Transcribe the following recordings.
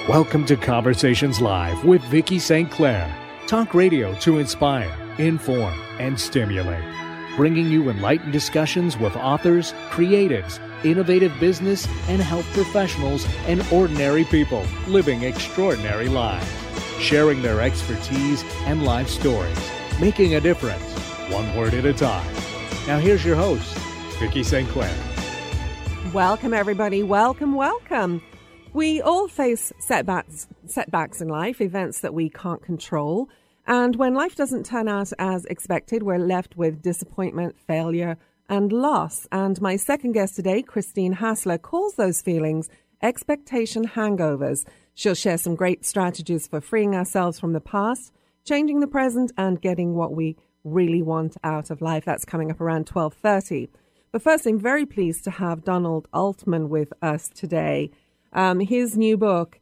Welcome to Conversations Live with Vicki St. Clair. Talk radio to inspire, inform, and stimulate. Bringing you enlightened discussions with authors, creatives, innovative business and health professionals, and ordinary people living extraordinary lives. Sharing their expertise and life stories. Making a difference, one word at a time. Now here's your host, Vicki St. Clair. Welcome, everybody. Welcome. We all face setbacks in life, events that we can't control. And when life doesn't turn out as expected, we're left with disappointment, failure, and loss. And my second guest today, Christine Hassler, calls those feelings expectation hangovers. She'll share some great strategies for freeing ourselves from the past, changing the present, and getting what we really want out of life. That's coming up around 12:30. But first, I'm very pleased to have Donald Altman with us today. His new book,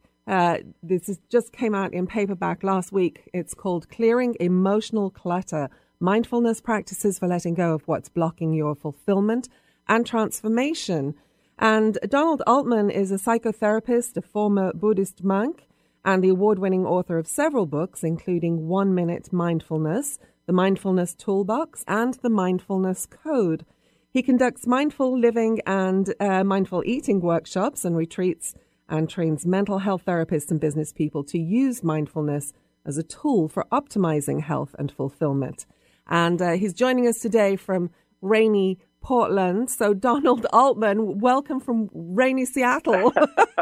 just came out in paperback last week. It's called Clearing Emotional Clutter, Mindfulness Practices for Letting Go of What's Blocking Your Fulfillment and Transformation. And Donald Altman is a psychotherapist, a former Buddhist monk, and the award-winning author of several books, including 1 Minute Mindfulness, The Mindfulness Toolbox, and The Mindfulness Code. He conducts mindful living and mindful eating workshops and retreats and trains mental health therapists and business people to use mindfulness as a tool for optimizing health and fulfillment. And he's joining us today from rainy Portland. So, Donald Altman, welcome from rainy Seattle.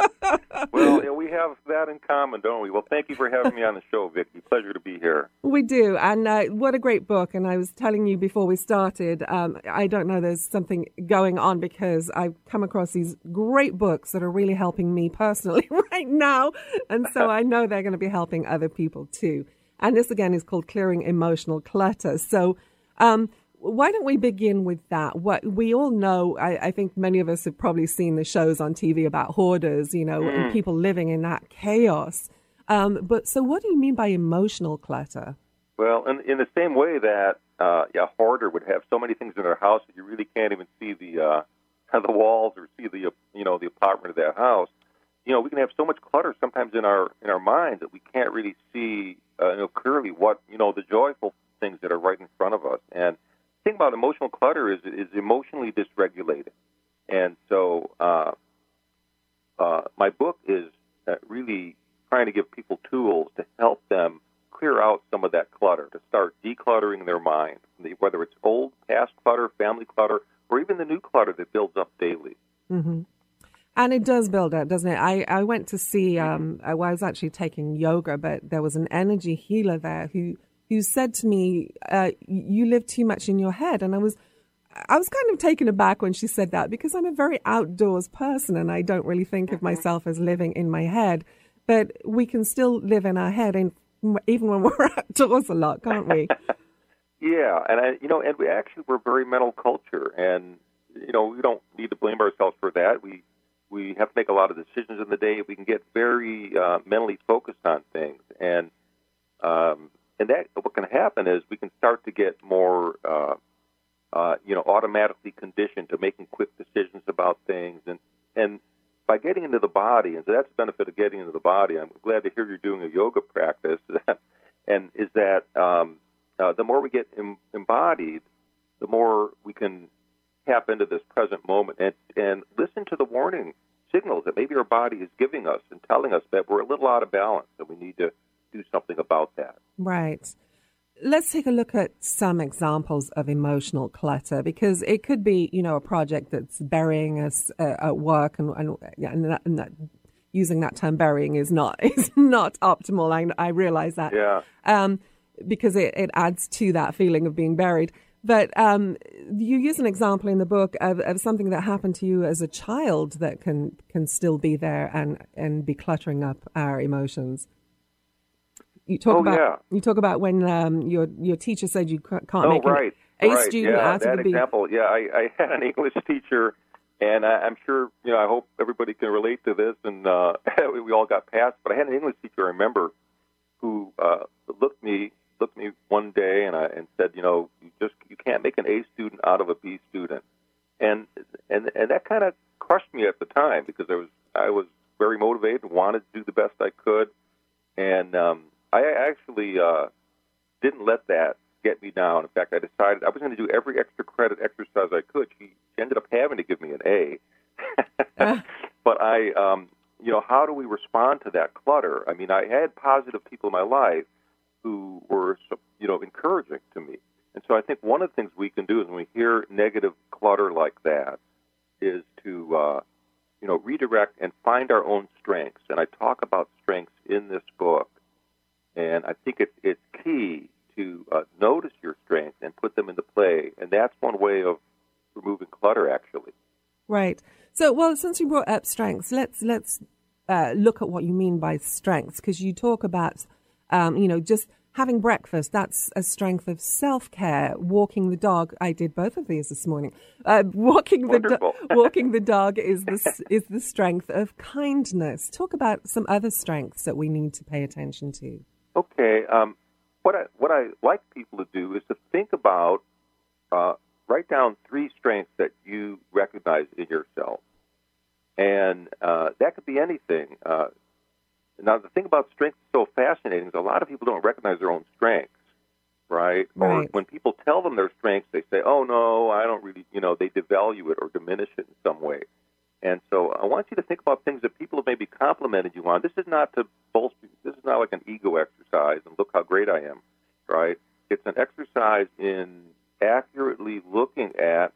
Well, yeah, we have that in common, don't we? Well, thank you for having me on the show, Vicki. Pleasure to be here. We do. And what a great book. And I was telling you before we started, I don't know, there's something going on because I've come across these great books that are really helping me personally right now. And so I know they're going to be helping other people too. And this, again, is called Clearing Emotional Clutter. So, why don't we begin with that? What we all know, I think many of us have probably seen the shows on TV about hoarders, and people living in that chaos. But so what do you mean by emotional clutter? Well, in the same way that a hoarder would have so many things in their house that you really can't even see the walls or see the apartment of that house. We can have so much clutter sometimes in our minds that we can't really see clearly what the joyful things that are right in front of us. And the thing about emotional clutter is emotionally dysregulated. And so my book is really trying to give people tools to help them clear out some of that clutter, to start decluttering their mind, whether it's old, past clutter, family clutter, or even the new clutter that builds up daily. Mm-hmm. And it does build up, doesn't it? I went to see, I was actually taking yoga, but there was an energy healer there who said to me, you live too much in your head. And I was kind of taken aback when she said that because I'm a very outdoors person and I don't really think of myself as living in my head. But we can still live in our head, and even when we're outdoors a lot, can't we? Yeah, and we're a very mental culture, and we don't need to blame ourselves for that. We have to make a lot of decisions in the day. We can get very mentally focused on things, and that what can happen is we can start to get more, automatically conditioned to making quick decisions about things, and by getting into the body, and so that's the benefit of getting into the body. I'm glad to hear you're doing a yoga practice, and is that the more we get embodied, the more we can tap into this present moment and listen to the warning signals that maybe our body is giving us and telling us that we're a little out of balance and we need to do something about that. Right. Let's take a look at some examples of emotional clutter, because it could be, a project that's burying us at work, and that, using that term burying is not optimal. I realize that. Yeah. Because it adds to that feeling of being buried. But you use an example in the book of something that happened to you as a child that can still be there and be cluttering up our emotions. You talk about when your teacher said you can't make an A student out of a B. Example. Yeah, I had an English teacher, and I'm sure I hope everybody can relate to this, and we all got past. But I had an English teacher I remember who looked me one day and said, you can't make an A student out of a B student, and that kind of crushed me at the time because I was very motivated, wanted to do the best I could, and I actually didn't let that get me down. In fact, I decided I was going to do every extra credit exercise I could. She ended up having to give me an A. But how do we respond to that clutter? I mean, I had positive people in my life who were, encouraging to me. And so I think one of the things we can do is when we hear negative clutter like that is to, redirect and find our own strengths. And I talk about strengths in this book. And I think it's key to notice your strengths and put them into play. And that's one way of removing clutter, actually. Right. So, well, since you brought up strengths, let's look at what you mean by strengths, because you talk about, just having breakfast. That's a strength of self-care. Walking the dog. I did both of these this morning. Walking the dog is the strength of kindness. Talk about some other strengths that we need to pay attention to. Okay. What I like people to do is to think about, write down 3 strengths that you recognize in yourself. And that could be anything. Now, the thing about strength is so fascinating is a lot of people don't recognize their own strengths, right? Or when people tell them their strengths, they say, oh, no, I don't really, they devalue it or diminish it in some way. And so I want you to think about things that people have maybe complimented you on. This is not to bolster, this is not like an ego exercise and look how great I am, right? It's an exercise in accurately looking at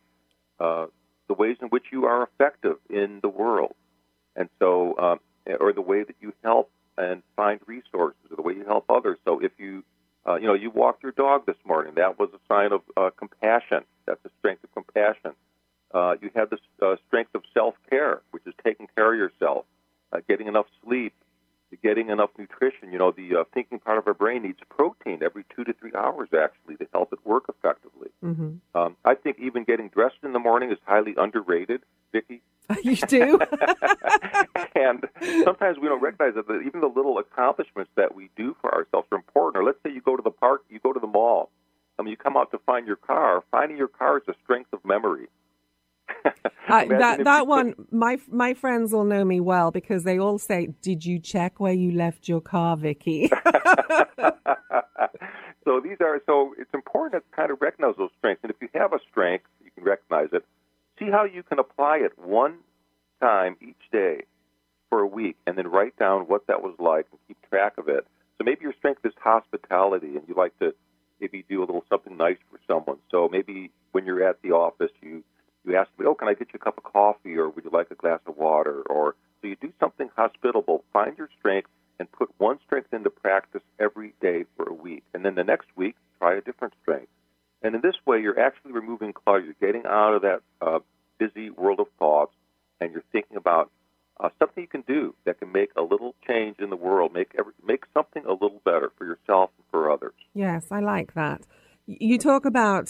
the ways in which you are effective in the world. And so, or the way that you help and find resources, or the way you help others. So if you walked your dog this morning, that was a sign of compassion. That's a strength of compassion. You have the strength of self-care, which is taking care of yourself, getting enough sleep, getting enough nutrition. The thinking part of our brain needs protein every 2 to 3 hours, actually, to help it work effectively. Mm-hmm. I think even getting dressed in the morning is highly underrated, Vicki. You do? And sometimes we don't recognize that even the little accomplishments that we do for ourselves are important. Or let's say you go to the park, you go to the mall. You come out to find your car. Finding your car is a strength of memory. That one, my friends will know me well because they all say, "Did you check where you left your car, Vicki?" So it's important to kind of recognize those strengths. And if you have a strength, you can recognize it. See how you can apply it one time each day for a week, and then write down what that was like and keep track of it. So maybe your strength is hospitality, and you like to maybe do a little something nice for someone. So maybe when you're at the office, you ask me, oh, can I get you a cup of coffee, or would you like a glass of water? Or so you do something hospitable. Find your strength and put one strength into practice every day for a week. And then the next week, try a different strength. And in this way, you're actually removing clutter. You're getting out of that busy world of thoughts, and you're thinking about something you can do that can make a little change in the world, make something a little better for yourself and for others. Yes, I like that. You talk about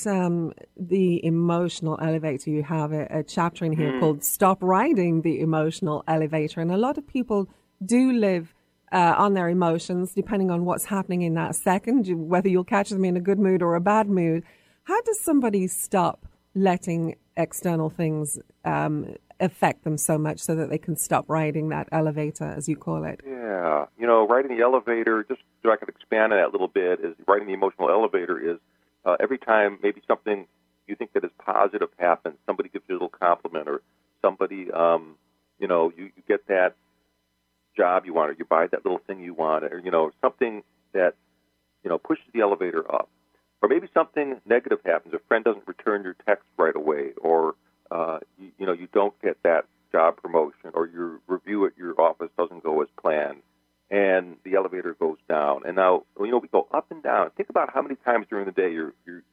the emotional elevator. You have a chapter in here called Stop Riding the Emotional Elevator. And a lot of people do live on their emotions, depending on what's happening in that second, whether you'll catch them in a good mood or a bad mood. How does somebody stop letting external things affect them so much so that they can stop riding that elevator, as you call it? Yeah. Riding the elevator, just so I can expand on that a little bit, is riding the emotional elevator is every time maybe something you think that is positive happens, somebody gives you a little compliment, or somebody, you get that job you want, or you buy that little thing you want, or, something that, pushes the elevator up. Or maybe something negative happens. A friend doesn't return your text right away, or, you don't get that job promotion, or your review at your office doesn't go as planned, and the elevator goes down. And now, we go up and down. Think about how many times during the day your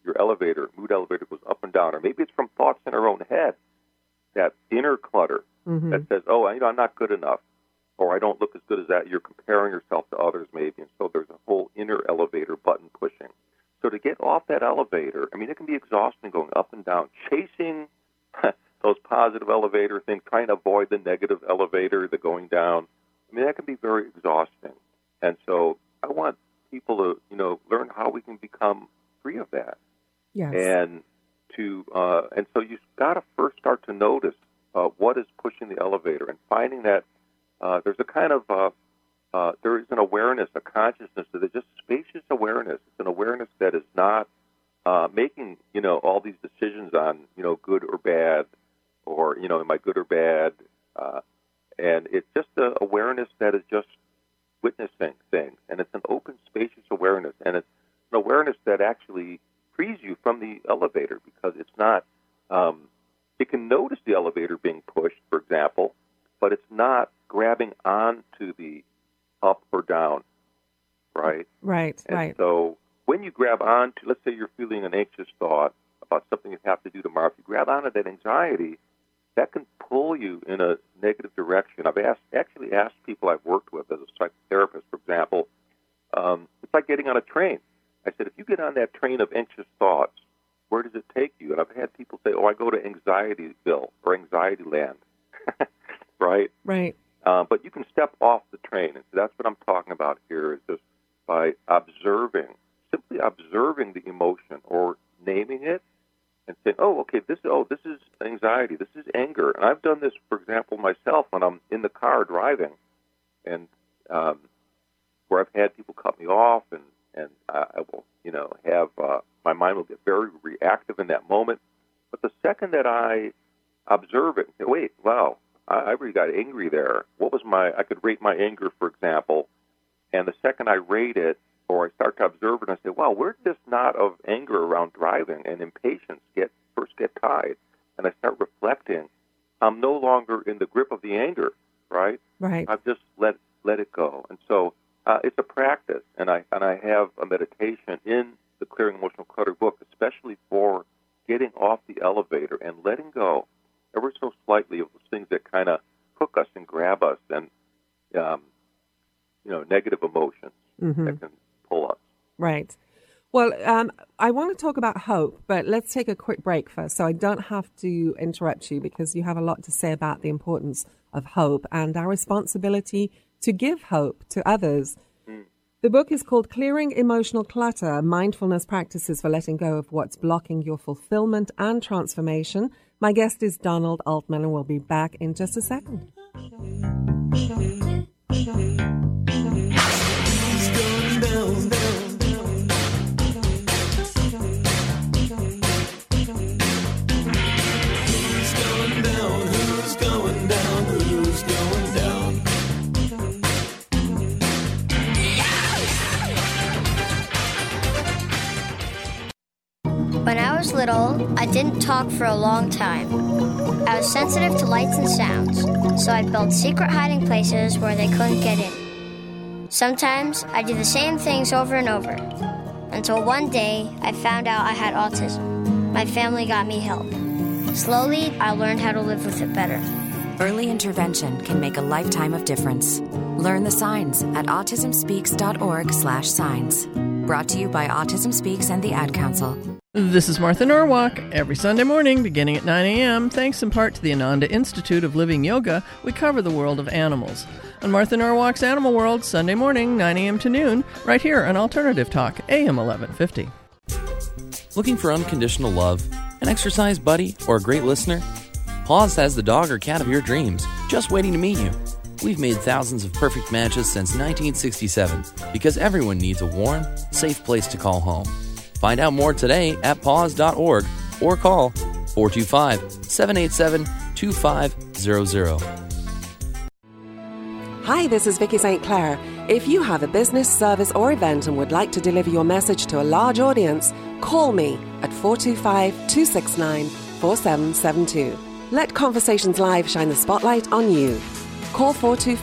mood elevator goes up and down. Or maybe it's from thoughts in our own head, that inner clutter that says, oh, I'm not good enough, or I don't look as good as that. You're comparing yourself to others maybe, and so there's a whole inner elevator button pushing. So to get off that elevator, it can be exhausting going up and down, chasing those positive elevator things, trying to avoid the negative elevator, the going down. That can be very exhausting. And so I want people to, learn how we can become free of that. Yes. And so you've got to first start to notice what is pushing the elevator, and finding that there's a kind of there is an awareness, a consciousness that is just spacious awareness. It's an awareness that is not making, all these decisions on, good or bad, or, am I good or bad? And it's just an awareness that is just witnessing things. And it's an open, spacious awareness. And it's an awareness that actually frees you from the elevator, because it's not, it can notice the elevator being pushed, for example, but it's not grabbing onto the up or down, right? Right. So when you grab onto, let's say you're feeling an anxious thought about something you have to do tomorrow, if you grab onto that anxiety, that can pull you in a negative direction. I've actually asked people I've worked with as a psychotherapist, for example, it's like getting on a train. I said, if you get on that train of anxious thoughts, where does it take you? And I've had people say, I go to Anxietyville or Anxiety Land, right? Right. But you can step off the train. And so that's what I'm talking about here, is just by simply observing the emotion or naming it and saying, this is anxiety, this is anger. And I've done this, for example, myself when I'm in the car driving, and where I've had people cut me off, and I will, have my mind will get very reactive in that moment. But the second that I observe it and say, wait, wow, I really got angry there. I could rate my anger, for example, and the second I rate it, or I start to observe it, and I say, wow, where did this knot of anger around driving and impatience first get tied? And I start reflecting, I'm no longer in the grip of the anger, right? Right. I've just let it go. And so it's a practice, and I have a meditation in the Clearing Emotional Clutter book, especially for getting off the elevator and letting go ever so slightly of those things that kind of hook us and grab us, and negative emotions that can pull us. Right. Well, I want to talk about hope, but let's take a quick break first, so I don't have to interrupt you, because you have a lot to say about the importance of hope and our responsibility to give hope to others. The book is called Clearing Emotional Clutter, Mindfulness Practices for Letting Go of What's Blocking Your Fulfillment and Transformation. My guest is Donald Altman, and we'll be back in just a second. When I was little, I didn't talk for a long time. I was sensitive to lights and sounds, so I built secret hiding places where they couldn't get in. Sometimes I did the same things over and over, until one day I found out I had autism. My family got me help. Slowly, I learned how to live with it better. Early intervention can make a lifetime of difference. Learn the signs at autismspeaks.org/signs. Brought to you by Autism Speaks and the Ad Council. This is Martha Norwalk. Every Sunday morning, beginning at 9 a.m., thanks in part to the Ananda Institute of Living Yoga, we cover the world of animals. On Martha Norwalk's Animal World, Sunday morning, 9 a.m. to noon, right here on Alternative Talk, AM 1150. Looking for unconditional love, an exercise buddy, or a great listener? Paws has the dog or cat of your dreams, just waiting to meet you. We've made thousands of perfect matches since 1967 because everyone needs a warm, safe place to call home. Find out more today at paws.org or call 425-787-2500. Hi, this is Vicky St. Clair. If you have a business, service, or event and would like to deliver your message to a large audience, call me at 425-269-4772. Let Conversations Live shine the spotlight on you. Call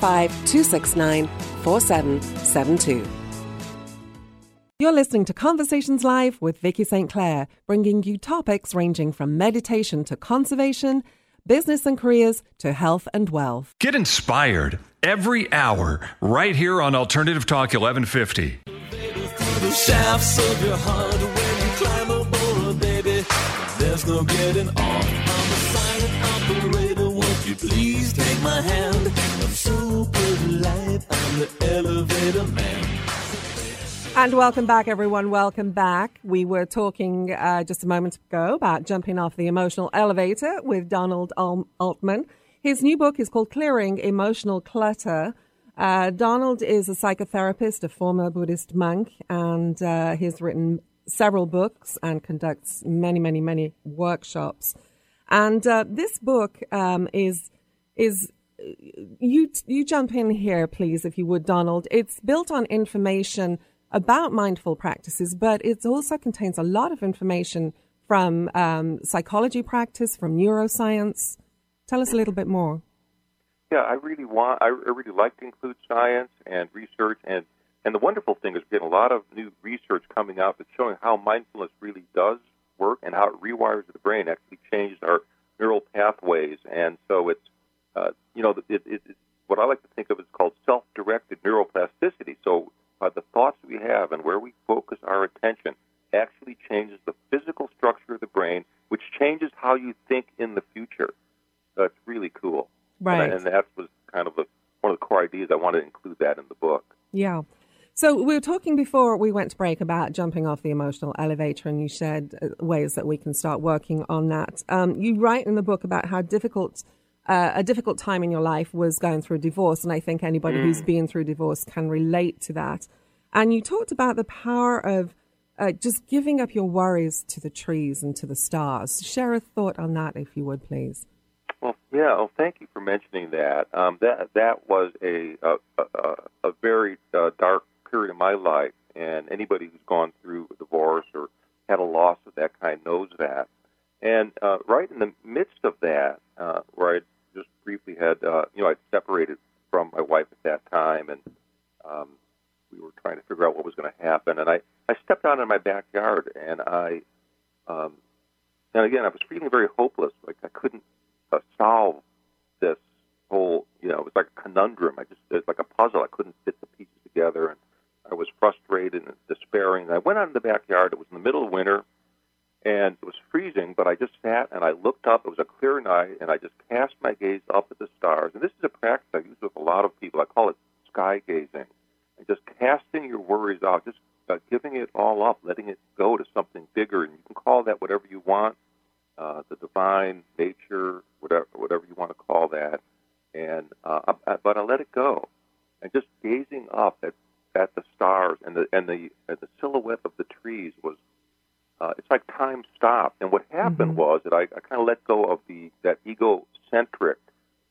425-269-4772. You're listening to Conversations Live with Vicky St. Clair, bringing you topics ranging from meditation to conservation, business and careers to health and wealth. Get inspired every hour right here on Alternative Talk 1150. The shafts of your heart when you climb aboard, baby. There's no getting off. I'm a silent operator. Won't you please take my hand? I'm super light. I'm the elevator man. And welcome back, everyone. Welcome back. We were talking just a moment ago about jumping off the emotional elevator with Donald Altman. His new book is called Clearing Emotional Clutter. Donald is a psychotherapist, a former Buddhist monk, and he's written several books and conducts many, many, many workshops. And this book is you jump in here, please, if you would, Donald. It's built on information about mindful practices, but it also contains a lot of information from psychology practice, from neuroscience. Tell us a little bit more. Yeah, I really like to include science and research, and the wonderful thing is getting a lot of new research coming out that's showing how mindfulness really does work and how it rewires the brain, actually changes our neural pathways. And so it's, it's what I like to think of as called self-directed neuroplasticity. So the thoughts we have and where we focus our attention actually changes the physical structure of the brain, which changes how you think in the future. So it's really cool. Right. And that was kind of one of the core ideas. I wanted to include that in the book. Yeah. So we were talking before we went to break about jumping off the emotional elevator, and you shared ways that we can start working on that. You write in the book about how a difficult time in your life was going through a divorce, and I think anybody who's been through divorce can relate to that. And you talked about the power of just giving up your worries to the trees and to the stars. Share a thought on that, if you would, please. Well, yeah. Well, thank you for mentioning that. That was a very dark period of my life, and anybody who's gone through a divorce or had a loss of that kind knows that. And right in the midst of that, where I just briefly had, I'd separated from my wife at that time, and we were trying to figure out what was going to happen. And I stepped out in my backyard, and again, I was feeling very hopeless, like I couldn't solve this whole, it was like a conundrum. It was like a puzzle. I couldn't fit the pieces together, and I was frustrated and despairing. And I went out in the backyard. It was in the middle of winter, and it was freezing, but I just sat and I looked up. It was a clear night, and I just cast my gaze up at the stars. And this is a practice I use with a lot of people. I call it sky gazing. And just casting your worries out, just giving it all up, letting it go to something bigger. And you can call that whatever you want, the divine, nature, whatever you want to call that. And but I let it go. And just gazing up at the stars and the silhouette of the trees was, it's like time stopped. And what happened was that I kind of let go of that egocentric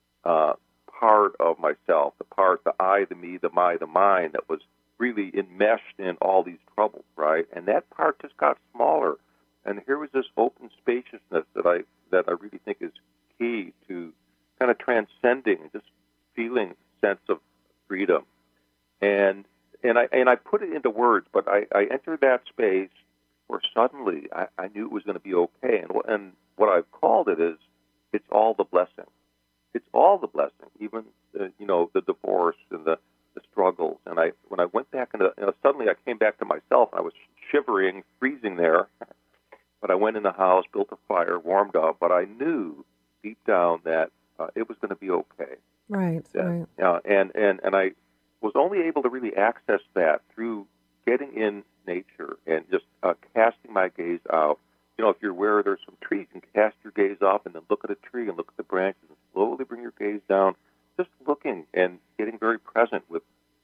part of myself, the I, the me, the my, the mine that was really enmeshed in all these troubles, right? And that part just got smaller. And here was this open spaciousness that I really think is key to kind of transcending and just feeling a sense of freedom. And I put it into words, but I entered that space where suddenly I knew it was going to be okay. And what I've called it is, it's all the blessing. It's all the blessing, even the divorce and the struggles. And when I went back into, suddenly I came back to myself. And I was shivering, freezing there. But I went in the house, built a fire, warmed up. But I knew deep down that it was going to be okay. Right. Right. And I was only able to really access that through getting in nature and just casting my gaze out. If you're aware there's some trees, you can cast your gaze up and then look at a tree and look at the branches and slowly bring your gaze down, just looking and getting very present with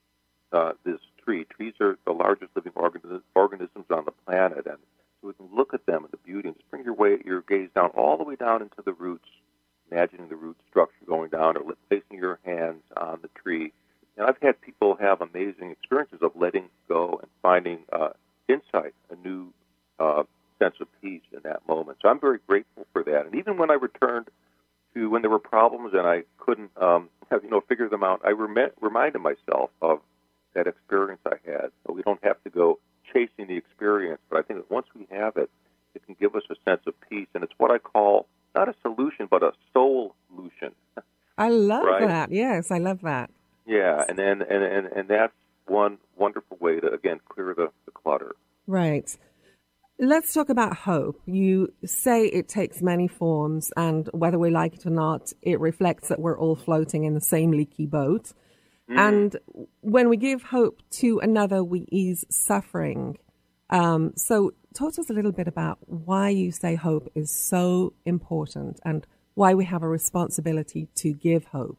this tree. Trees are the largest living organisms on the planet, and so we can look at them and the beauty and just bring your gaze down all the way down into the roots, imagining the root structure going down or placing your hands on the tree. And I've had people have amazing experiences of letting go and finding insight, a new sense of peace in that moment. So I'm very grateful for that. And even when I returned to when there were problems and I couldn't figure them out, I reminded myself of that experience I had. So we don't have to go chasing the experience, but I think that once we have it, it can give us a sense of peace. And it's what I call not a solution, but a soul-lution. I love that. Yes, I love that. Yeah, and that's one wonderful way to, again, clear the clutter. Right. Let's talk about hope. You say it takes many forms, and whether we like it or not, it reflects that we're all floating in the same leaky boat. And when we give hope to another, we ease suffering. So talk to us a little bit about why you say hope is so important and why we have a responsibility to give hope?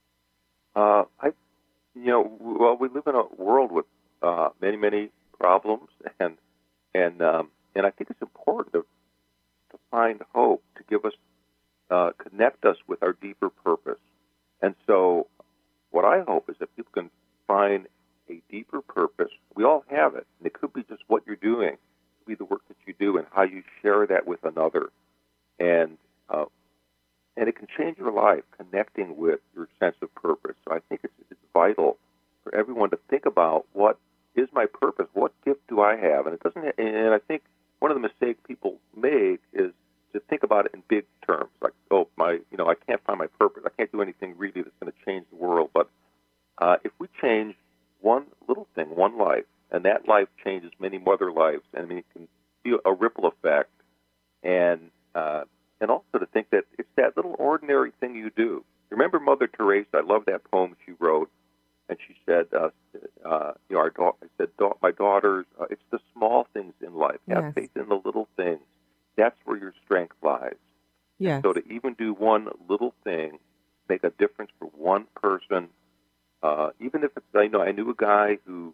We live in a world with many, many problems, and I think it's important to find hope, to give us, connect us with our deeper purpose. And so what I hope is that people can find a deeper purpose. We all have it, and it could be just what you're doing, it could be the work that you do and how you share that with another. And it can change your life, connecting with your sense of purpose. So I think it's vital for everyone to think about, what is my purpose? What gift do I have? And it doesn't. And I think one of the mistakes people make is to think about it in big terms, like, I can't find my purpose. I can't do anything really that's going to change the world. But if we change one little thing, one life, and that life changes many other lives, and it can be a ripple effect, and also to think that it's that little ordinary thing you do. Remember Mother Teresa? I love that poem she wrote, and she said, my daughters, it's the small things in life. Have Yes. faith in the little things. That's where your strength lies. Yes. So to even do one little thing, make a difference for one person, even if it's, I knew a guy who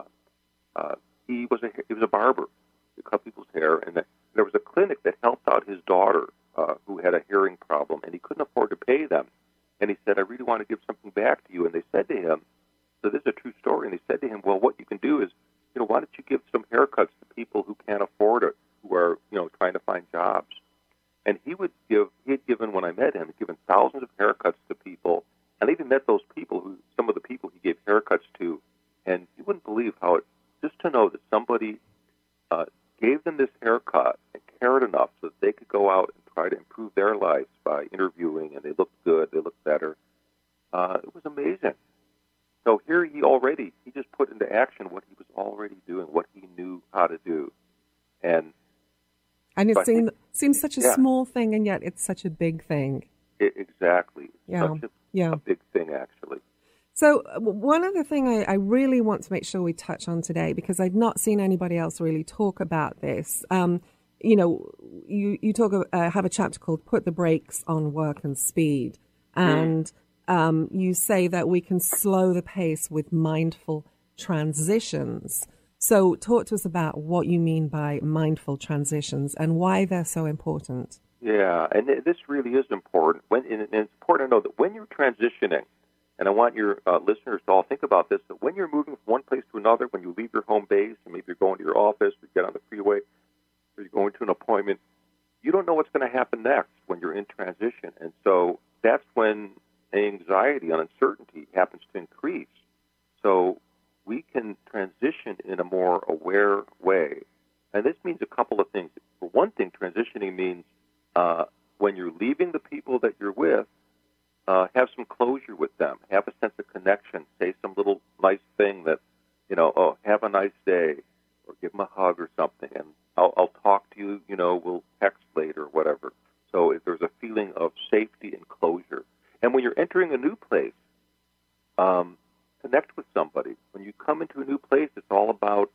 he was a barber. He cut people's hair, and there was a clinic that helped out his daughter who had a hearing problem, and he couldn't afford to pay them. And he said, I really want to give something back to you. And they said to him, so this is a true story, and they said to him, well, what you can do is, why don't you give some haircuts to people who can't afford it, who are, trying to find jobs. And he had given, when I met him, given thousands of haircuts to people, and I even met those people, some of the people he gave haircuts to, and you wouldn't believe how just to know that somebody gave them this haircut and cared enough so that they could go out and try to improve their lives by interviewing, and they looked good, they looked better. It was amazing. So here he just put into action what he was already doing, what he knew how to do. And it seems such a small thing, and yet it's such a big thing. Exactly. Yeah. Such a big thing, actually. So one other thing I really want to make sure we touch on today, because I've not seen anybody else really talk about this. You talk have a chapter called "Put the Brakes on Work and Speed," and you say that we can slow the pace with mindful transitions. So talk to us about what you mean by mindful transitions and why they're so important. Yeah, and this really is important. And it's important to know that when you're transitioning, and I want your listeners to all think about this, that when you're moving from one place to another, when you leave your home base, and maybe you're going to your office, or you get on the freeway, or you're going to an appointment, you don't know what's going to happen next when you're in transition. And so that's when anxiety and uncertainty happens to increase. So we can transition in a more aware way. And this means a couple of things. For one thing, transitioning means when you're leaving the people that you're with, have some closure with them, have a sense of connection, say some little nice thing that, have a nice day, or give them a hug or something, and I'll talk to you, we'll text later or whatever. So if there's a feeling of safety and closure. And when you're entering a new place, connect with somebody. When you come into a new place, it's all about,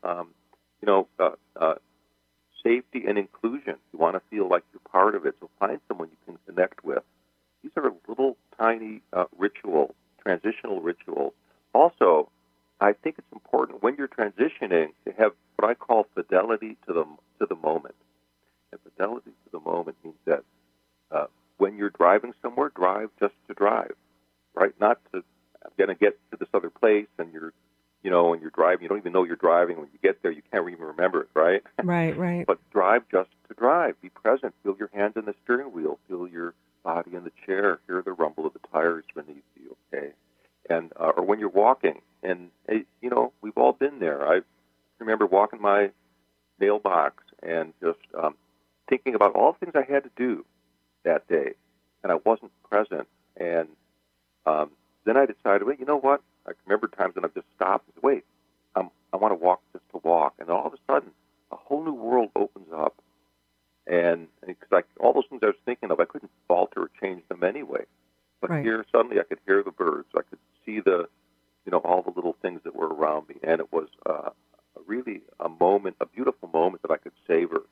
safety and inclusion. You want to feel like you're part of it, so find someone you can connect with. These are little tiny transitional rituals. Also, I think it's important when you're transitioning to have what I call fidelity to the moment. And fidelity to the moment means that when you're driving somewhere, drive just to drive, right? Not to, I'm going to get to this other place, and you're driving, you don't even know you're driving. When you get there, you can't even remember it, right? Right. But drive just to drive. Be present. Feel your hands on the steering wheel. Feel your body in the chair. Hear the rumble of the tires beneath you, okay? And or when you're walking, and we've all been there. I remember walking my mailbox and just thinking about all the things I had to do that day, and I wasn't present. And then I decided, well, you know what? I remember times when I've just stopped and said, wait, I want to walk just to walk. And all of a sudden, a whole new world opens up. And because all those things I was thinking of, I couldn't falter or change them anyway. But Right. here, suddenly, I could hear the birds. I could see all the little things that were around me. And it was really a beautiful moment that I could savor.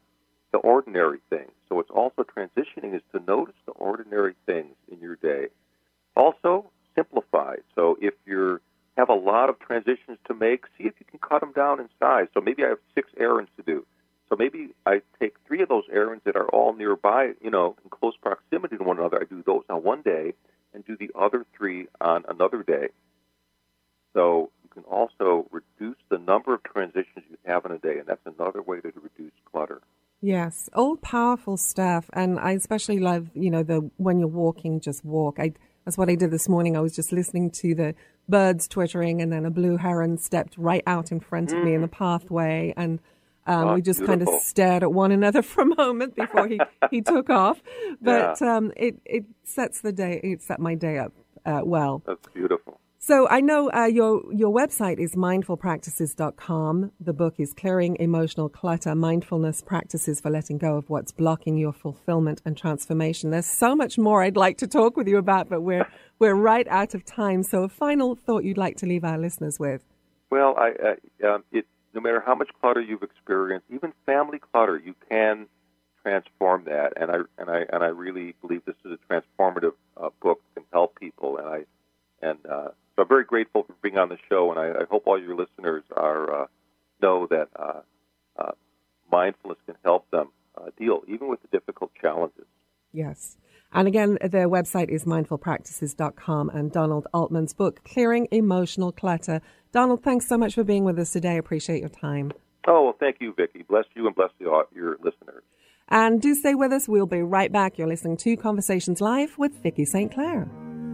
the ordinary things. So it's also transitioning is to notice the ordinary things in your day. Also, simplify. So if you have a lot of transitions to make, see if you can cut them down in size. So maybe I have 6 errands to do. So maybe I take 3 of those errands that are all nearby, in close proximity to one another. I do those on one day and do the other 3 on another day. So you can also reduce the number of transitions you have in a day, and that's another way to reduce clutter. Yes, all powerful stuff. And I especially love, the when you're walking, just walk. That's what I did this morning. I was just listening to the birds twittering, and then a blue heron stepped right out in front of me in the pathway. And we just kind of stared at one another for a moment before he took off. But it sets the day, it set my day up well. That's beautiful. So I know your website is mindfulpractices.com. The book is Clearing Emotional Clutter, Mindfulness Practices for Letting Go of What's Blocking Your Fulfillment and Transformation. There's so much more I'd like to talk with you about, but we're right out of time. So a final thought you'd like to leave our listeners with? Well, no matter how much clutter you've experienced, even family clutter, you can transform that. And I really believe this is a transformative book that can help people. So I'm very grateful for being on the show, and I hope all your listeners know that mindfulness can help them deal even with the difficult challenges. Yes. And again, their website is mindfulpractices.com, and Donald Altman's book, Clearing Emotional Clutter. Donald, thanks so much for being with us today. I appreciate your time. Oh, well, thank you, Vicki. Bless you and bless your listeners. And do stay with us. We'll be right back. You're listening to Conversations Live with Vicki St. Clair.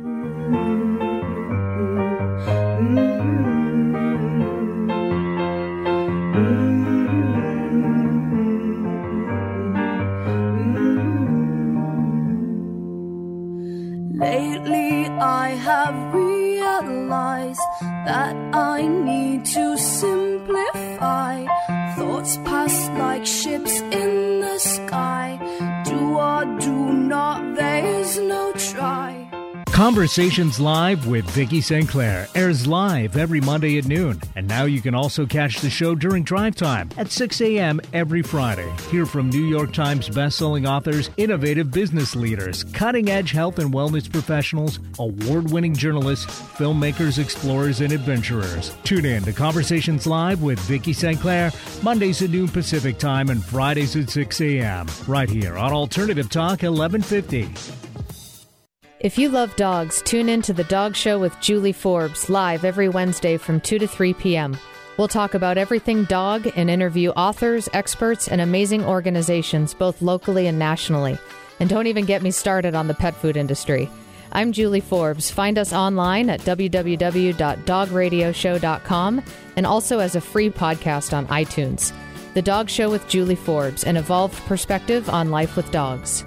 Lately I have realized that I need to simplify. Thoughts pass like ships in the sky. Do or do not, there is no try. Conversations Live with Vicki St. Clair airs live every Monday at noon. And now you can also catch the show during drive time at 6 a.m. every Friday. Hear from New York Times bestselling authors, innovative business leaders, cutting-edge health and wellness professionals, award-winning journalists, filmmakers, explorers, and adventurers. Tune in to Conversations Live with Vicki St. Clair, Mondays at noon Pacific Time and Fridays at 6 a.m. right here on Alternative Talk 1150. If you love dogs, tune in to The Dog Show with Julie Forbes, live every Wednesday from 2 to 3 p.m. We'll talk about everything dog and interview authors, experts, and amazing organizations, both locally and nationally. And don't even get me started on the pet food industry. I'm Julie Forbes. Find us online at www.dogradioshow.com and also as a free podcast on iTunes. The Dog Show with Julie Forbes, an evolved perspective on life with dogs.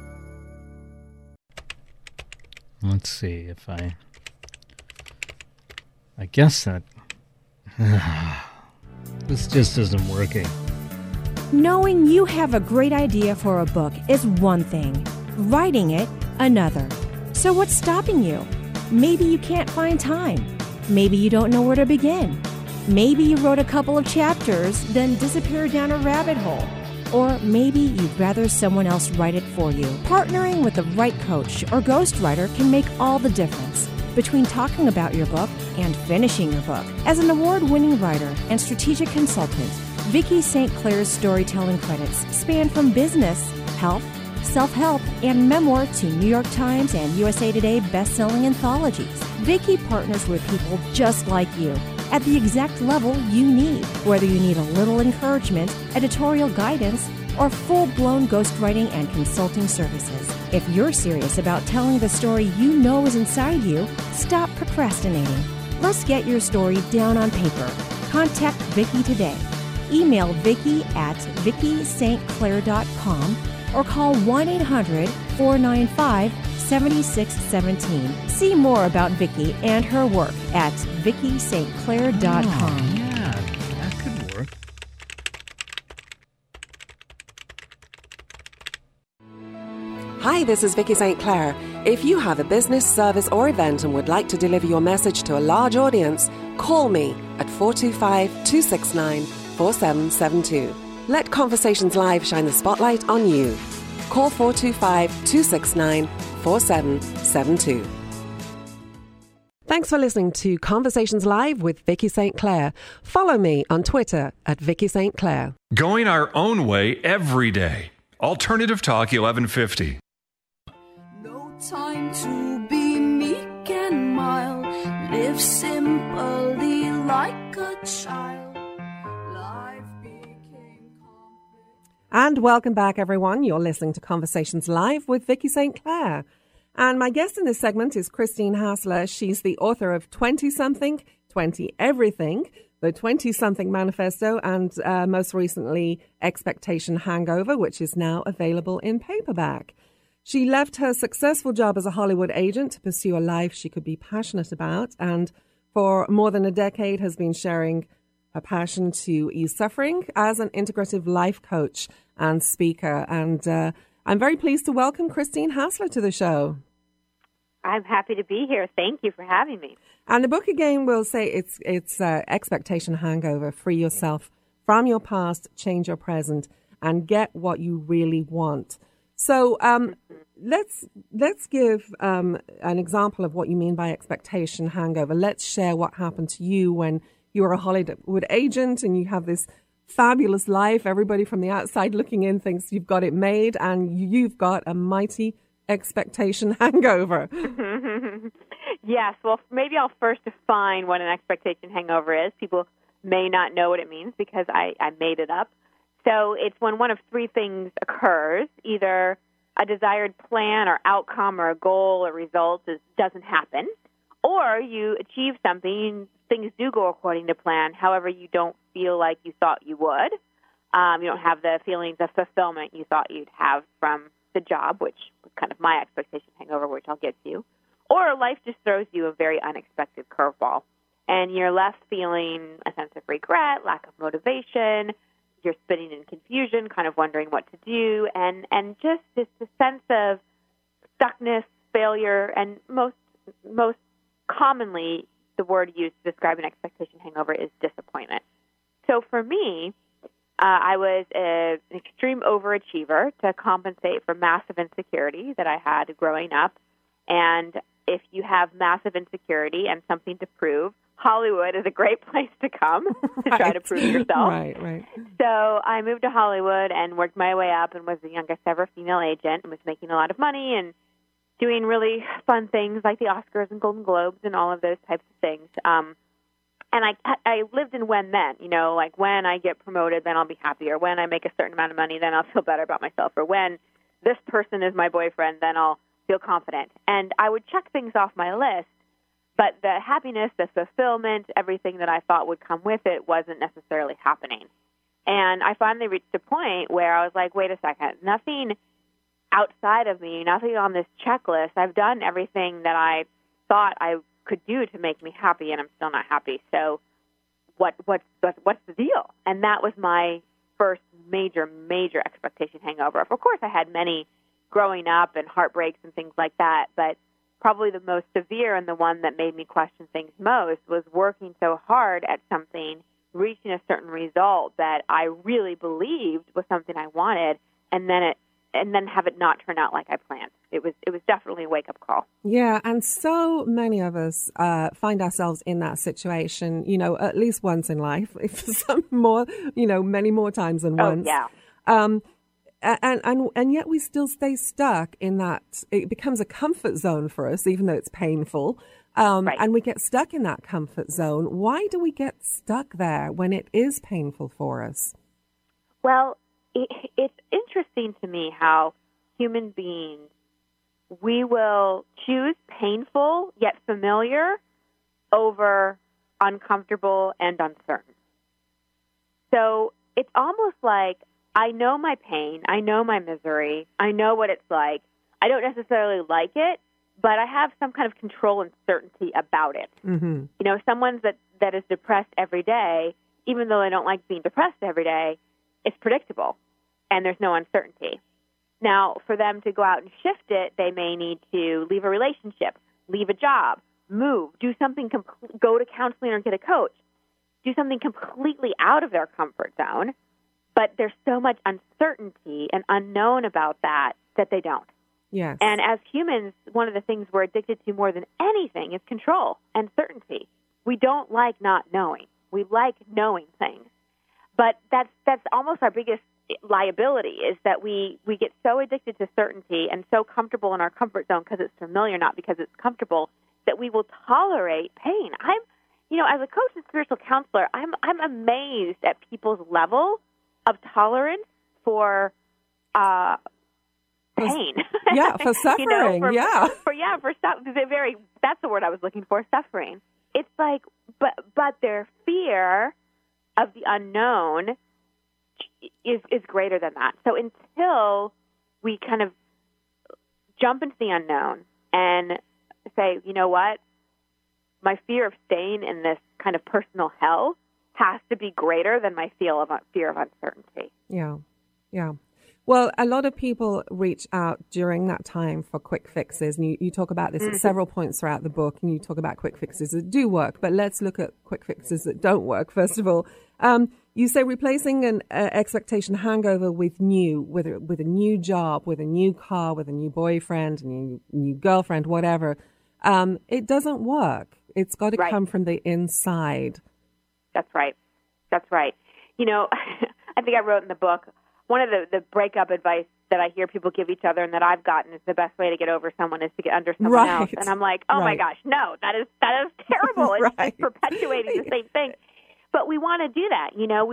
Let's see if I guess that this just isn't working. Knowing you have a great idea for a book is one thing, writing it another. So what's stopping you? Maybe you can't find time. Maybe you don't know where to begin. Maybe you wrote a couple of chapters, then disappeared down a rabbit hole. Or maybe you'd rather someone else write it for you. Partnering with the right coach or ghostwriter can make all the difference between talking about your book and finishing your book. As an award-winning writer and strategic consultant, Vicki St. Clair's storytelling credits span from business, health, self-help, and memoir to New York Times and USA Today best-selling anthologies. Vicki partners with people just like you at the exact level you need, whether you need a little encouragement, editorial guidance, or full-blown ghostwriting and consulting services. If you're serious about telling the story you know is inside you, stop procrastinating. Let's get your story down on paper. Contact Vicki today. Email Vicki at VickiSt.Clair.com or call 1-800-495-7617. See more about Vicki and her work at VickiSt.Clair.com. Oh, yeah, that could work. Hi, this is Vicki St. Clair. If you have a business, service, or event and would like to deliver your message to a large audience, call me at 425-269-4772. Let Conversations Live shine the spotlight on you. Call 425-269-4772. Thanks for listening to Conversations Live with Vicky St. Clair. Follow me on Twitter at Vicky St. Clair. Going our own way every day. Alternative Talk 1150. No time to be meek and mild. Live simply like a child. Life became And welcome back, everyone. You're listening to Conversations Live with Vicky St. Clair. And my guest in this segment is Christine Hassler. She's the author of 20-something, 20 Everything, the 20-something Manifesto, and most recently, Expectation Hangover, which is now available in paperback. She left her successful job as a Hollywood agent to pursue a life she could be passionate about, and for more than a decade has been sharing her passion to ease suffering as an integrative life coach and speaker. And I'm very pleased to welcome Christine Hassler to the show. I'm happy to be here. Thank you for having me. And the book, again, will say it's Expectation Hangover. Free yourself from your past, change your present, and get what you really want. So let's give an example of what you mean by expectation hangover. Let's share what happened to you when you were a Hollywood agent and you have this fabulous life. Everybody from the outside looking in thinks you've got it made, and you've got a mighty expectation hangover. Yes, well, maybe I'll first define what an expectation hangover is. People may not know what it means because I made it up. So it's when one of three things occurs: either a desired plan or outcome or a goal or result doesn't happen, or you achieve something, things do go according to plan, however you don't feel like you thought you would. You don't have the feelings of fulfillment you thought you'd have from the job, which was kind of my expectation hangover, which I'll get to. Or life just throws you a very unexpected curveball, and you're left feeling a sense of regret, lack of motivation, you're spinning in confusion, kind of wondering what to do, and just this sense of stuckness, failure, and most commonly the word used to describe an expectation hangover is disappointment. So for me, I was an extreme overachiever to compensate for massive insecurity that I had growing up. And if you have massive insecurity and something to prove, Hollywood is a great place to come to try to prove yourself. Right. So I moved to Hollywood and worked my way up and was the youngest ever female agent and was making a lot of money and doing really fun things like the Oscars and Golden Globes and all of those types of things. And I lived in when then, like when I get promoted, then I'll be happier. When I make a certain amount of money, then I'll feel better about myself. Or when this person is my boyfriend, then I'll feel confident. And I would check things off my list, but the happiness, the fulfillment, everything that I thought would come with it wasn't necessarily happening. And I finally reached a point where I was like, wait a second, nothing outside of me, nothing on this checklist. I've done everything that I thought I could do to make me happy, and I'm still not happy. So what's the deal? And that was my first major expectation hangover. Of course, I had many growing up and heartbreaks and things like that, but probably the most severe and the one that made me question things most was working so hard at something, reaching a certain result that I really believed was something I wanted, and then have it not turn out like I planned. It was definitely a wake-up call. Yeah, and so many of us find ourselves in that situation, at least once in life, if some more, many more times than once. Oh, yeah. And yet we still stay stuck in that. It becomes a comfort zone for us, even though it's painful. Right. And we get stuck in that comfort zone. Why do we get stuck there when it is painful for us? Well, it's interesting to me how human beings, we will choose painful yet familiar over uncomfortable and uncertain. So it's almost like I know my pain, I know my misery, I know what it's like. I don't necessarily like it, but I have some kind of control and certainty about it. Mm-hmm. Someone that is depressed every day, even though they don't like being depressed every day, it's predictable, and there's no uncertainty. Now, for them to go out and shift it, they may need to leave a relationship, leave a job, move, do something, go to counseling or get a coach, do something completely out of their comfort zone. but there's so much uncertainty and unknown about that they don't. Yes. And as humans, one of the things we're addicted to more than anything is control and certainty. We don't like not knowing. We like knowing things. But that's almost our biggest liability, is that we get so addicted to certainty and so comfortable in our comfort zone because it's familiar, not because it's comfortable, that we will tolerate pain. As a coach and spiritual counselor, I'm amazed at people's level of tolerance for pain. Yeah, for suffering. That's the word I was looking for, suffering. It's like, but their fear of the unknown is greater than that. So until we kind of jump into the unknown and say, you know what, my fear of staying in this kind of personal hell has to be greater than my fear of uncertainty. Yeah, yeah. Well, a lot of people reach out during that time for quick fixes. And you talk about this at several points throughout the book, and you talk about quick fixes that do work. But let's look at quick fixes that don't work, first of all. You say replacing an expectation hangover with a new job, with a new car, with a new boyfriend, a new girlfriend, whatever. It doesn't work. It's got to come from the inside. That's right. That's right. I think I wrote in the book, one of the breakup advice that I hear people give each other and that I've gotten is the best way to get over someone is to get under someone else. And I'm like, oh my gosh, no, that is terrible. It's just perpetuating the same thing. But we want to do that.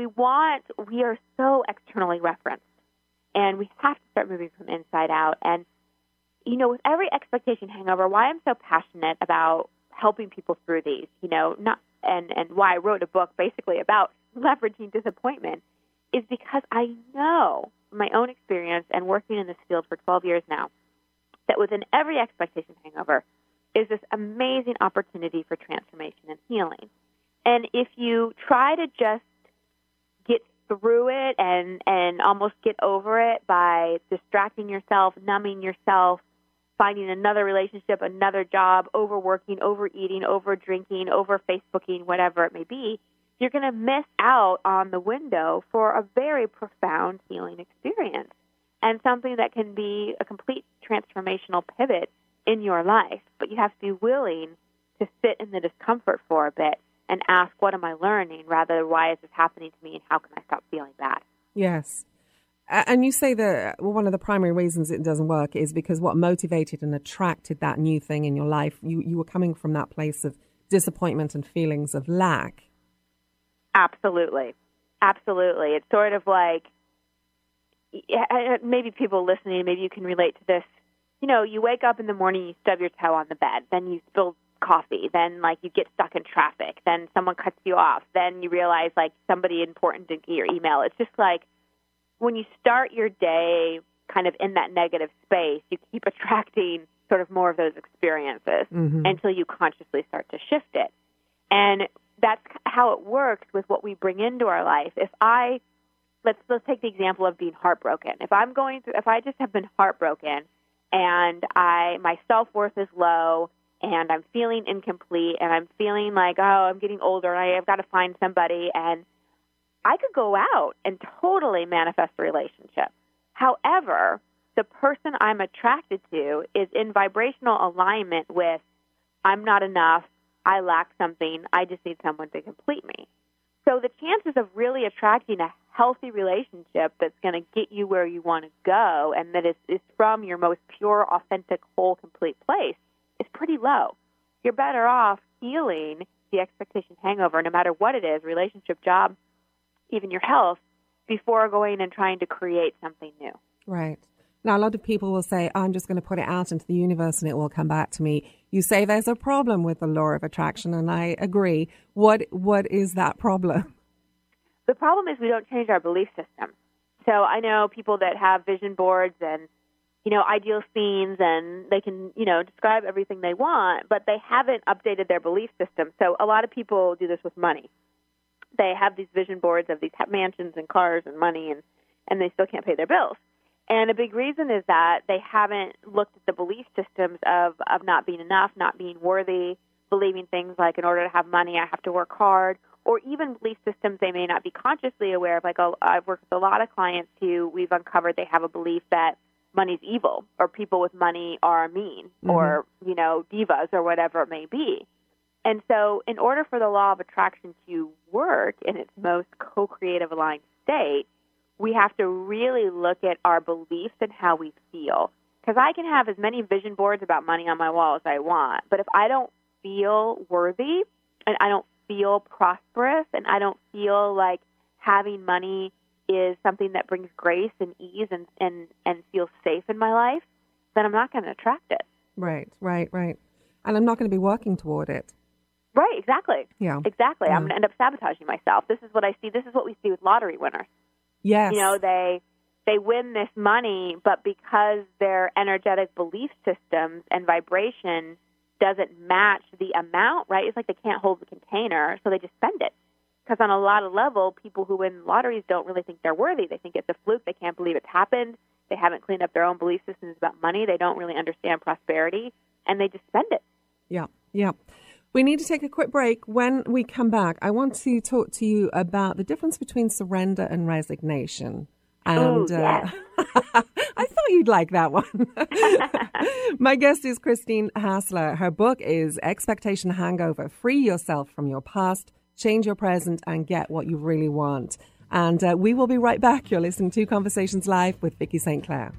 We are so externally referenced, and we have to start moving from inside out. And, with every expectation hangover, why I'm so passionate about helping people through these, and why I wrote a book basically about leveraging disappointment, is because I know from my own experience and working in this field for 12 years now that within every expectation hangover is this amazing opportunity for transformation and healing. And if you try to just get through it and almost get over it by distracting yourself, numbing yourself, finding another relationship, another job, overworking, overeating, overdrinking, over-Facebooking, whatever it may be, you're going to miss out on the window for a very profound healing experience and something that can be a complete transformational pivot in your life. But you have to be willing to sit in the discomfort for a bit and ask, what am I learning, rather than why is this happening to me and how can I stop feeling bad? Yes. And you say that one of the primary reasons it doesn't work is because what motivated and attracted that new thing in your life, you were coming from that place of disappointment and feelings of lack. Absolutely. Absolutely. It's sort of like, maybe people listening, maybe you can relate to this. You wake up in the morning, you stub your toe on the bed, then you spill coffee, then you get stuck in traffic, then someone cuts you off, then you realize somebody important didn't get your email. It's just like when you start your day kind of in that negative space, you keep attracting sort of more of those experiences until you consciously start to shift it. And that's how it works with what we bring into our life. Let's take the example of being heartbroken. If I just have been heartbroken and my self-worth is low and I'm feeling incomplete and I'm feeling like, I'm getting older and I've got to find somebody, and I could go out and totally manifest a relationship. However, the person I'm attracted to is in vibrational alignment with, I'm not enough, I lack something, I just need someone to complete me. So the chances of really attracting a healthy relationship that's going to get you where you want to go and that is from your most pure, authentic, whole, complete place is pretty low. You're better off healing the expectation hangover, no matter what it is, relationship, job, even your health, before going and trying to create something new. Right. Now, a lot of people will say, I'm just going to put it out into the universe and it will come back to me. You say there's a problem with the law of attraction, and I agree. What is that problem? The problem is we don't change our belief system. So I know people that have vision boards and, ideal scenes, and they can, describe everything they want, but they haven't updated their belief system. So a lot of people do this with money. They have these vision boards of these mansions and cars and money, and they still can't pay their bills. And a big reason is that they haven't looked at the belief systems of not being enough, not being worthy, believing things like, in order to have money, I have to work hard, or even belief systems they may not be consciously aware of. Like, I've worked with a lot of clients who we've uncovered they have a belief that money's evil, or people with money are mean, or, divas, or whatever it may be. And so in order for the law of attraction to work in its most co-creative aligned state, we have to really look at our beliefs and how we feel. Because I can have as many vision boards about money on my wall as I want, but if I don't feel worthy, and I don't feel prosperous, and I don't feel like having money is something that brings grace and ease and feels safe in my life, then I'm not going to attract it. Right. And I'm not going to be working toward it. Right, exactly. Yeah. Exactly. Yeah. I'm going to end up sabotaging myself. This is what I see. This is what we see with lottery winners. Yes. They win this money, but because their energetic belief systems and vibration doesn't match the amount, right? It's like they can't hold the container, so they just spend it. Because on a lot of level, people who win lotteries don't really think they're worthy. They think it's a fluke. They can't believe it's happened. They haven't cleaned up their own belief systems about money. They don't really understand prosperity, and they just spend it. Yeah. We need to take a quick break. When we come back, I want to talk to you about the difference between surrender and resignation. And yes. I thought you'd like that one. My guest is Christine Hassler. Her book is Expectation Hangover. Free yourself from your past, change your present, and get what you really want. And we will be right back. You're listening to Conversations Live with Vicki St. Clair.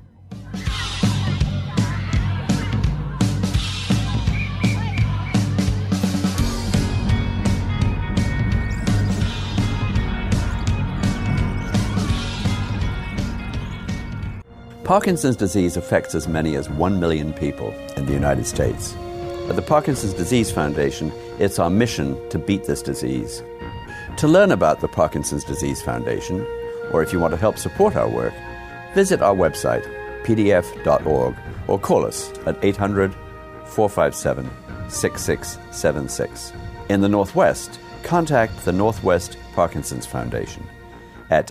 Parkinson's disease affects as many as 1 million people in the United States. At the Parkinson's Disease Foundation, it's our mission to beat this disease. To learn about the Parkinson's Disease Foundation, or if you want to help support our work, visit our website, pdf.org, or call us at 800-457-6676. In the Northwest, contact the Northwest Parkinson's Foundation at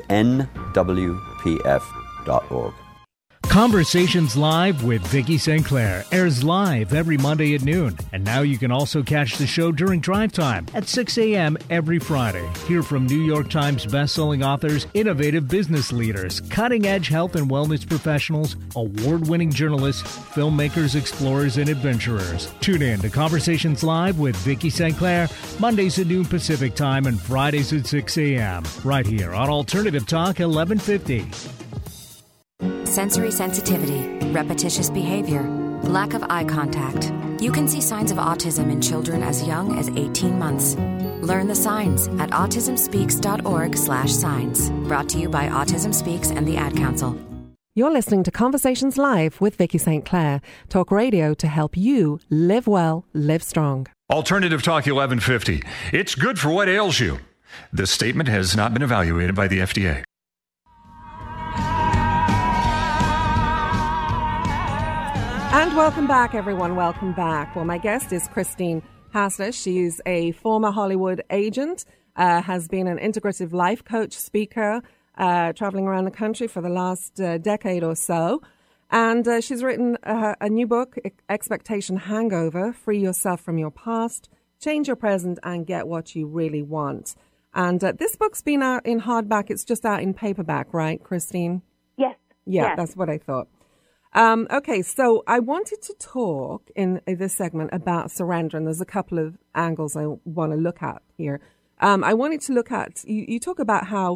nwpf.org. Conversations Live with Vicki St. Clair airs live every Monday at noon. And now you can also catch the show during drive time at 6 a.m. every Friday. Hear from New York Times bestselling authors, innovative business leaders, cutting-edge health and wellness professionals, award-winning journalists, filmmakers, explorers, and adventurers. Tune in to Conversations Live with Vicki St. Clair, Mondays at noon Pacific Time and Fridays at 6 a.m. right here on Alternative Talk 1150. Sensory sensitivity, repetitious behavior, lack of eye contact. You can see signs of autism in children as young as 18 months. Learn the signs at autismspeaks.org/signs. Brought to you by Autism Speaks and the Ad Council. You're listening to Conversations Live with Vicki St. Clair. Talk radio to help you live well, live strong. Alternative Talk 1150. It's good for what ails you. This statement has not been evaluated by the FDA. And welcome back, everyone. Welcome back. Well, my guest is Christine Hassler. She's a former Hollywood agent, has been an integrative life coach, speaker, traveling around the country for the last decade or so. And she's written a new book, Expectation Hangover, Free Yourself from Your Past, Change Your Present, and Get What You Really Want. And this book's been out in hardback. It's just out in paperback, right, Christine? Yes. Yeah, yes. That's what I thought. Okay, so I wanted to talk in this segment about surrender, and there's a couple of angles I want to look at here. I wanted to look at, you talk about how,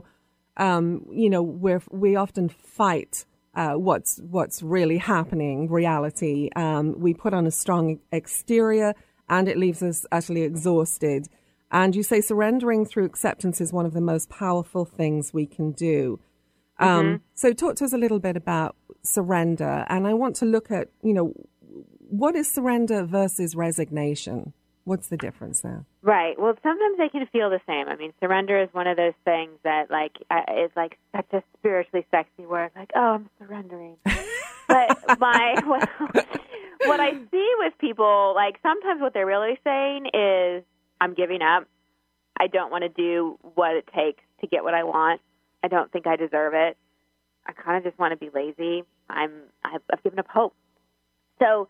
we often fight what's really happening, reality. We put on a strong exterior, and it leaves us utterly exhausted. And you say surrendering through acceptance is one of the most powerful things we can do. So talk to us a little bit about surrender. And I want to look at, what is surrender versus resignation? What's the difference there? Right. Well, sometimes they can feel the same. I mean, surrender is one of those things that, is like such a spiritually sexy word. Like, oh, I'm surrendering. But what I see with people, like sometimes what they're really saying is, I'm giving up. I don't want to do what it takes to get what I want. I don't think I deserve it. I kind of just want to be lazy. I've given up hope. So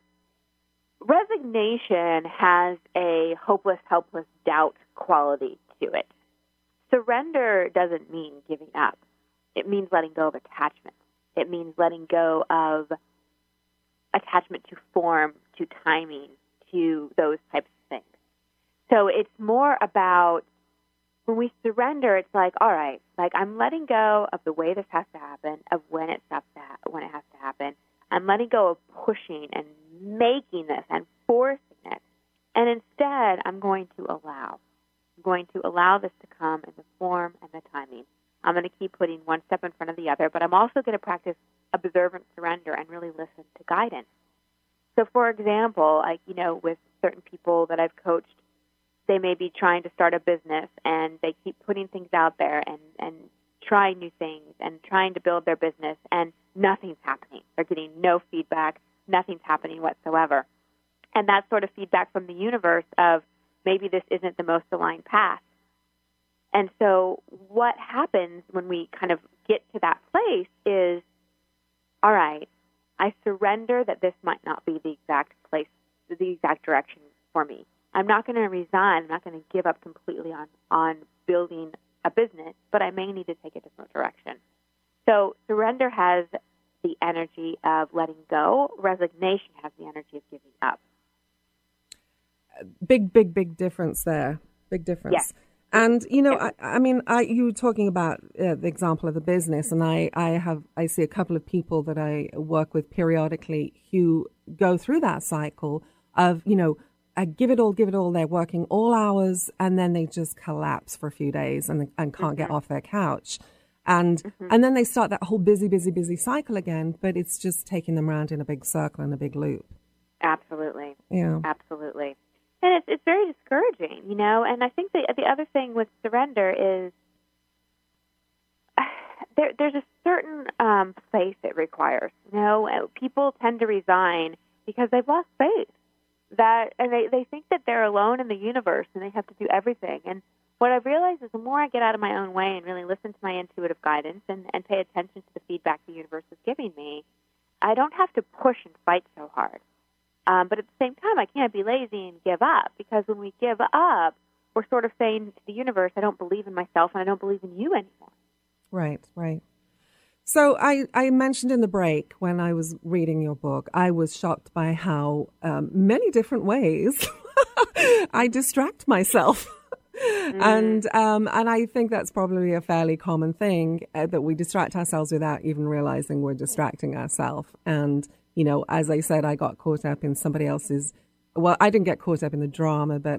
resignation has a hopeless, helpless doubt quality to it. surrender doesn't mean giving up. It means letting go of attachment. It means letting go of attachment to form, to timing, to those types of things. So it's more about when we surrender, it's like, all right, like I'm letting go of the way this has to happen, of when it has to happen. I'm letting go of pushing and making this and forcing it. And instead, I'm going to allow. I'm going to allow this to come in the form and the timing. I'm going to keep putting one step in front of the other, but I'm also going to practice observant surrender and really listen to guidance. So, for example, with certain people that I've coached, they may be trying to start a business, and they keep putting things out there and trying new things and trying to build their business, and nothing's happening. They're getting no feedback. Nothing's happening whatsoever. And that's sort of feedback from the universe of maybe this isn't the most aligned path. And so what happens when we kind of get to that place is, all right, I surrender that this might not be the exact place, the exact direction for me. I'm not going to resign. I'm not going to give up completely on building a business, but I may need to take a different direction. So surrender has the energy of letting go. Resignation has the energy of giving up. Big difference there. Big difference. Yes. And, you were talking about the example of the business, and I see a couple of people that I work with periodically who go through that cycle of, give it all. They're working all hours, and then they just collapse for a few days and can't get off their couch. And then they start that whole busy cycle again, but it's just taking them around in a big circle and a big loop. Absolutely. Yeah. Absolutely. And it's very discouraging, and I think the other thing with surrender is there's a certain faith it requires. People tend to resign because they've lost faith. And they think that they're alone in the universe and they have to do everything. And what I've realized is the more I get out of my own way and really listen to my intuitive guidance and pay attention to the feedback the universe is giving me, I don't have to push and fight so hard. But at the same time, I can't be lazy and give up, because when we give up, we're sort of saying to the universe, I don't believe in myself and I don't believe in you anymore. Right. So I mentioned in the break when I was reading your book, I was shocked by how many different ways I distract myself. And I think that's probably a fairly common thing, that we distract ourselves without even realizing we're distracting ourselves. And as I said, I got caught up in somebody else's. Well, I didn't get caught up in the drama, but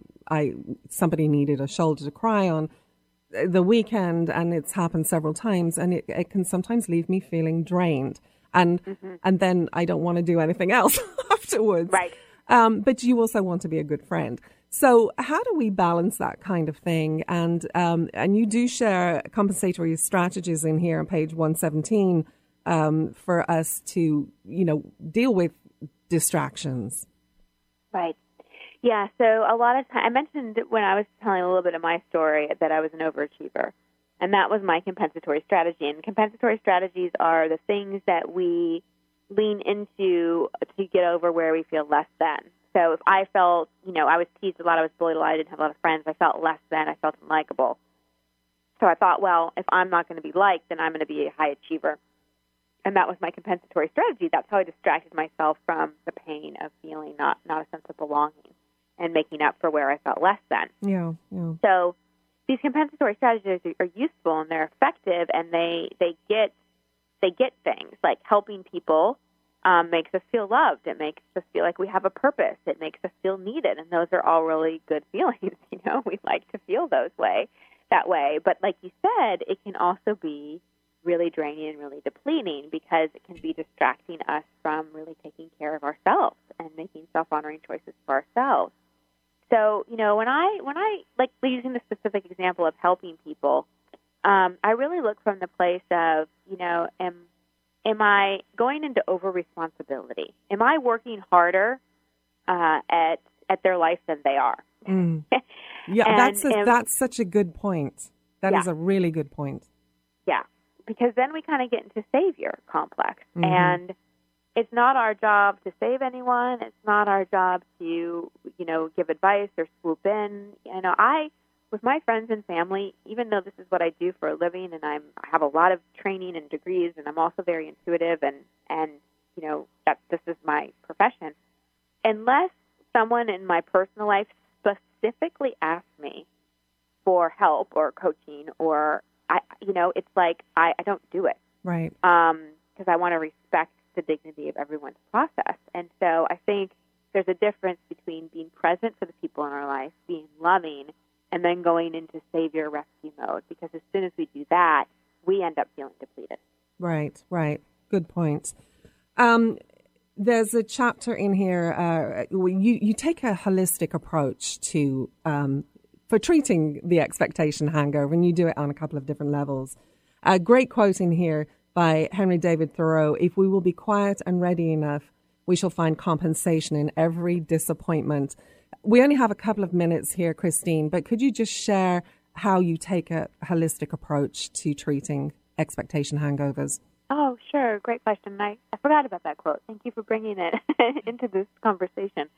somebody needed a shoulder to cry on the weekend, and it's happened several times, and it can sometimes leave me feeling drained, and then I don't want to do anything else afterwards. Right. But you also want to be a good friend. So how do we balance that kind of thing? And you do share compensatory strategies in here on page 117. For us to, deal with distractions. Right. Yeah, so a lot of time, I mentioned when I was telling a little bit of my story that I was an overachiever, and that was my compensatory strategy. And compensatory strategies are the things that we lean into to get over where we feel less than. So if I felt, I was teased a lot, I was bullied a lot, I didn't have a lot of friends, I felt less than, I felt unlikable. So I thought, well, if I'm not going to be liked, then I'm going to be a high achiever. And that was my compensatory strategy. That's how I distracted myself from the pain of feeling not a sense of belonging and making up for where I felt less than. Yeah. So these compensatory strategies are useful and they're effective, and they get things like helping people makes us feel loved. It makes us feel like we have a purpose. It makes us feel needed, and those are all really good feelings. We like to feel that way. But like you said, it can also be really draining and really depleting, because it can be distracting us from really taking care of ourselves and making self-honoring choices for ourselves. So, when I like using the specific example of helping people, I really look from the place of, am I going into over-responsibility? Am I working harder at their life than they are? Yeah, that's such a good point. That is a really good point. Yeah. Because then we kind of get into savior complex. And it's not our job to save anyone. It's not our job to, give advice or swoop in. I with my friends and family, even though this is what I do for a living, and I have a lot of training and degrees, and I'm also very intuitive, and that this is my profession, unless someone in my personal life specifically asks me for help or coaching, or it's like I don't do it, right? Because I want to respect the dignity of everyone's process, and so I think there's a difference between being present for the people in our life, being loving, and then going into savior rescue mode. Because as soon as we do that, we end up feeling depleted. Right. Good point. There's a chapter in here. You take a holistic approach to for treating the expectation hangover, and you do it on a couple of different levels. A great quote in here by Henry David Thoreau: "If we will be quiet and ready enough, we shall find compensation in every disappointment." We only have a couple of minutes here, Christine, but could you just share how you take a holistic approach to treating expectation hangovers? Oh, sure. Great question. I forgot about that quote. Thank you for bringing it into this conversation.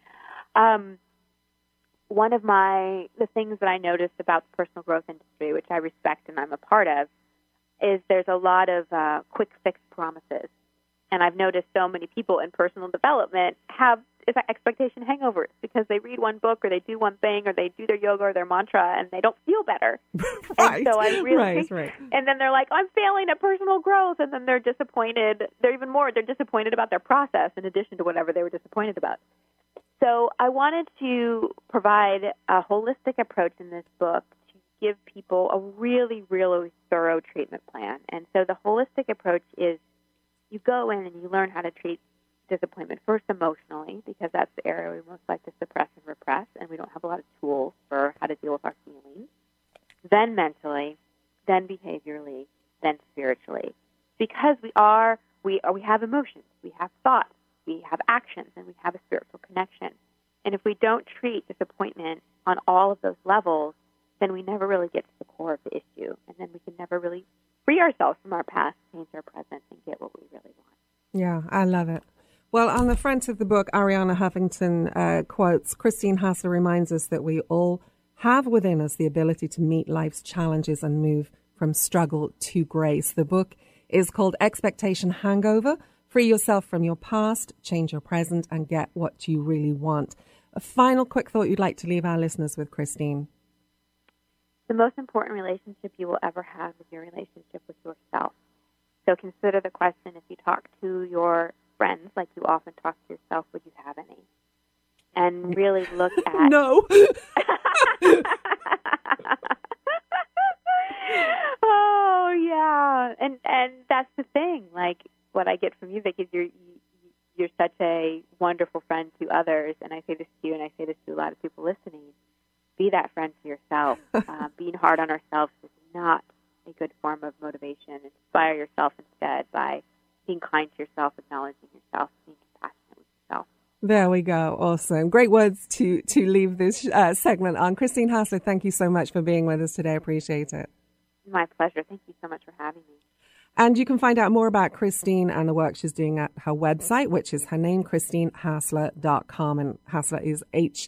One of the things that I noticed about the personal growth industry, which I respect and I'm a part of, is there's a lot of quick fix promises. And I've noticed so many people in personal development have expectation hangovers because they read one book or they do one thing or they do their yoga or their mantra and they don't feel better. Right. And so I really right. And then they're like, I'm failing at personal growth, and then they're disappointed. They're disappointed about their process in addition to whatever they were disappointed about. So I wanted to provide a holistic approach in this book to give people a really, really thorough treatment plan. And so the holistic approach is you go in and you learn how to treat disappointment, first emotionally, because that's the area we most like to suppress and repress, and we don't have a lot of tools for how to deal with our feelings. Then mentally, then behaviorally, then spiritually. Because we have emotions, we have thoughts, we have actions, and we have a spiritual connection. And if we don't treat disappointment on all of those levels, then we never really get to the core of the issue, and then we can never really free ourselves from our past, change our present, and get what we really want. Yeah, I love it. Well, on the front of the book, Arianna Huffington quotes, Christine Hassler reminds us that we all have within us the ability to meet life's challenges and move from struggle to grace. The book is called Expectation Hangover. Free yourself from your past, change your present, and get what you really want. A final quick thought you'd like to leave our listeners with, Christine? The most important relationship you will ever have is your relationship with yourself. So consider the question, if you talk to your friends like you often talk to yourself, would you have any? And really look at... No. Oh, yeah. And that's the thing. Like, what I get from you, Vic, is you're such a wonderful friend to others. And I say this to you, and I say this to a lot of people listening. Be that friend to yourself. Being hard on ourselves is not a good form of motivation. Inspire yourself instead by being kind to yourself, acknowledging yourself, being compassionate with yourself. There we go. Awesome. Great words to leave this segment on. Christine Hassler, thank you so much for being with us today. I appreciate it. My pleasure. Thank you so much for having me. And you can find out more about Christine and the work she's doing at her website, which is her name, ChristineHassler.com. And Hassler is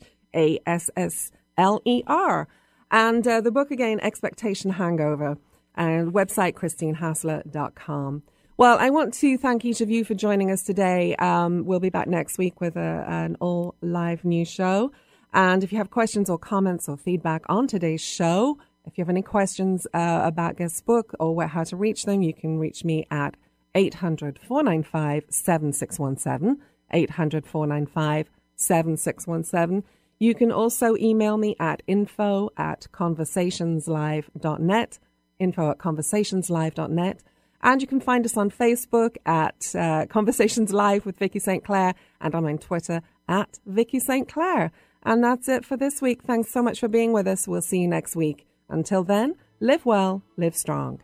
Hassler. And the book again, Expectation Hangover, and website, ChristineHassler.com. Well, I want to thank each of you for joining us today. We'll be back next week with an all live news show. And if you have questions or comments or feedback on today's show, if you have any questions about guest book or how to reach them, you can reach me at 800-495-7617, 800-495-7617. You can also email me at info@conversationslive.net, info@conversationslive.net. And you can find us on Facebook at Conversations Live with Vicky St. Clair, and I'm on Twitter at Vicky St. Clair. And that's it for this week. Thanks so much for being with us. We'll see you next week. Until then, live well, live strong.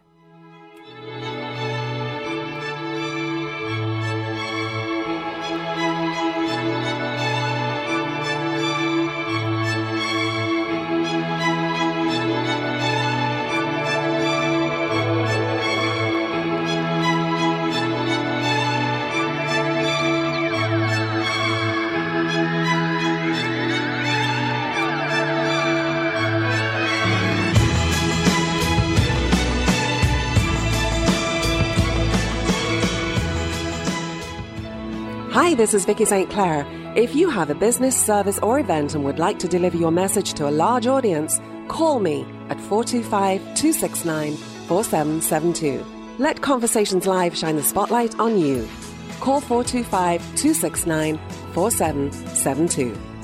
Hi, this is Vicky St. Clair. If you have a business, service or event and would like to deliver your message to a large audience, call me at 425-269-4772. Let Conversations Live shine the spotlight on you. Call 425-269-4772.